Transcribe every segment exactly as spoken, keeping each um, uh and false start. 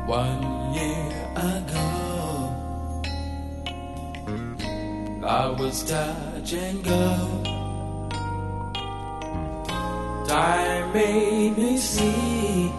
One year ago, I was touch and go. Time made me see,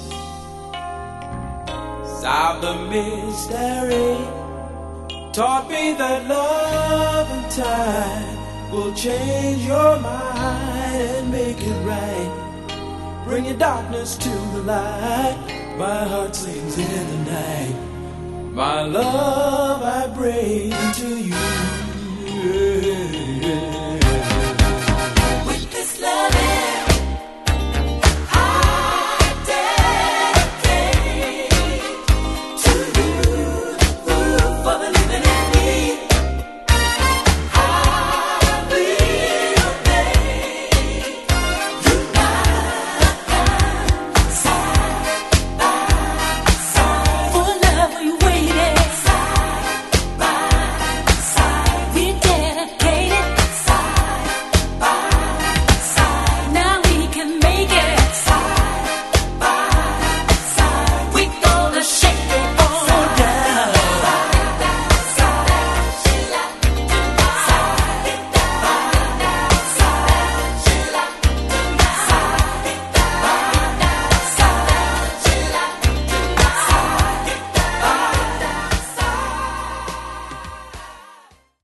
solved the mystery, taught me that love and time will change your mind and make it right. Bring your darkness to the light. My heart sings in the night. My love I bring to you. Yeah, yeah.